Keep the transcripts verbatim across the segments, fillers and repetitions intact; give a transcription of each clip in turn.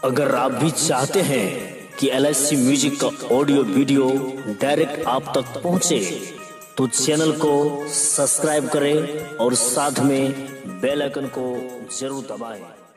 अगर आप भी चाहते हैं कि एल एस सी म्यूजिक का ऑडियो वीडियो डायरेक्ट आप तक पहुंचे, तो चैनल को सब्सक्राइब करें और साथ में बेल आइकन को जरूर दबाएं।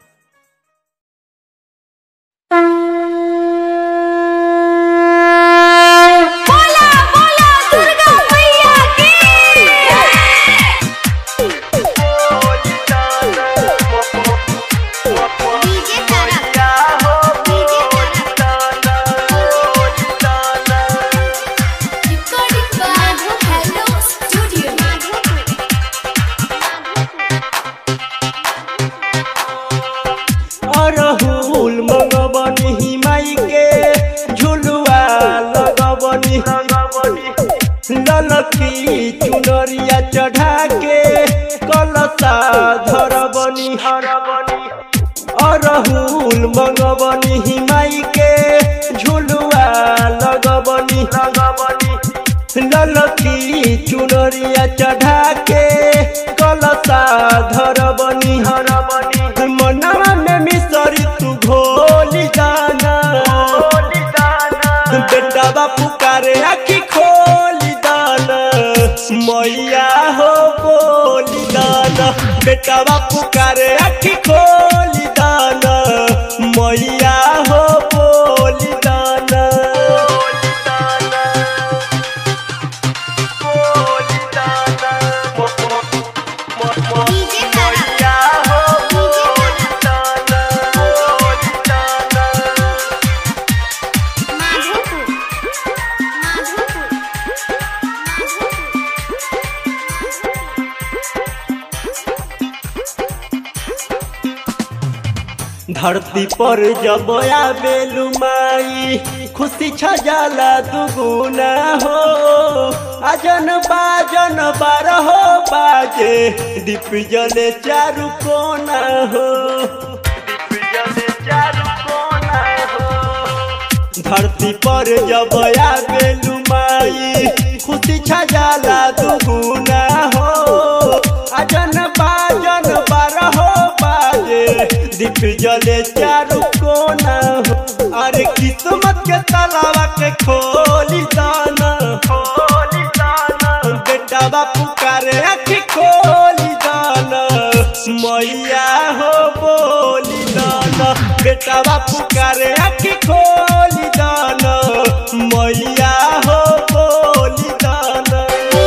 अरहुल मंगबनी हिमाई के झुलुआ लगबनी ललकी चुनरिया चढ़ा के कलसा धरबनी। अरहुल मंगबनी हिमाई के झुलुआ लगबनी ललकी चुनरिया चढ़ा के कलसा धरबनी। मनवा में मिसरी तू घोली दाना, बेटा बापू करे आखी खोली दाना, मैया हो बोली दाना। बेटा बापू करे आखी खोली दाना, मैया हो बोली दाना। धरती पर जब आवेलु माई खुशी छजाला दुगुना हो। आजन बाजन बारहो बाजे दीप जले चारु कोना हो। धरती पर जब आवेलु माई खुशी छजाला दुगुना हो। आजन बाजन बारहो बाजे दीप जले चारु कोना हो। अरे किस्मत के तालाबा के खोली दाना, बेटा बापू करे आँखी खोली दाना, मैया हो बोली दाना। बेटा बापू करे आँखी खोली दाना, मैया हो बोली दाना।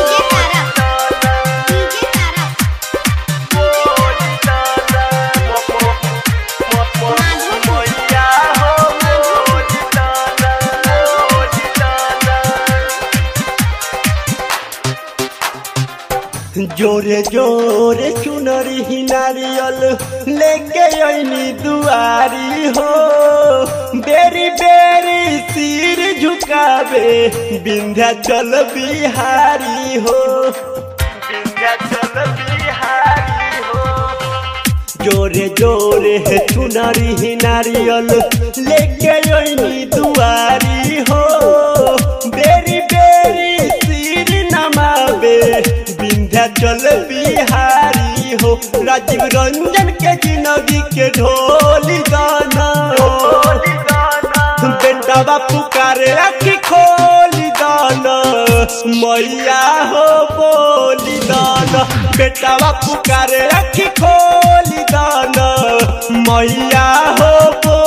जोरे जोरे चुनरी ही नारियल लेके आईनी दुआरी हो। बेरी बेरी सिर झुकावे विंध्याचल बिहारी हो। विंध्याचल बिहारी हो। जोरे जोरे है चुनरी ही नारियल लेके आईनी दुआरी हो। बेरी बेरी सिर नमावे विंध्याचल बिहारी हो। राजीव रंजन के जिंदगी के ढोली दाना, बेटा बापू करे आँखी खोली दाना, मैया हो बोली दाना। बेटा बापू करे आँखी खोली दाना, मैया हो।